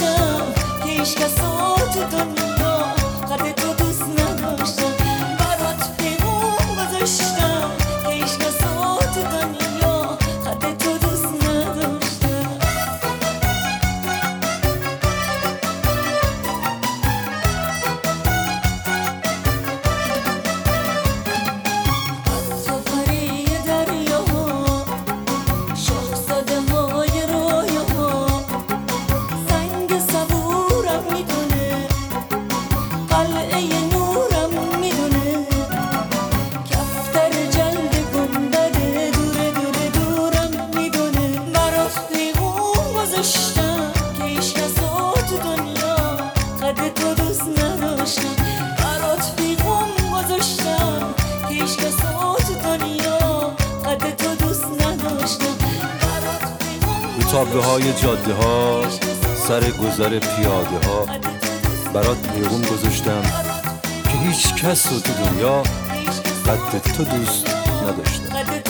نداشتم که هیچ کسا تو دنیا قد تو دوست نداشتم. برات پیغام گذاشتم که هیچ کسا تو دنیا قد تو دوست نداشتم. که هیچ کسا تو دنیا قد تو دوست نداشتم. برات پیغام گذاشتم که هیچ کسا تو دنیا قد تو دوست نداشتم. رو تابلوهای جاده ها سر گذر پیاده ها برات پیغام گذاشتم که هیچ کس تو دنیا قد تو دوست نداشتم.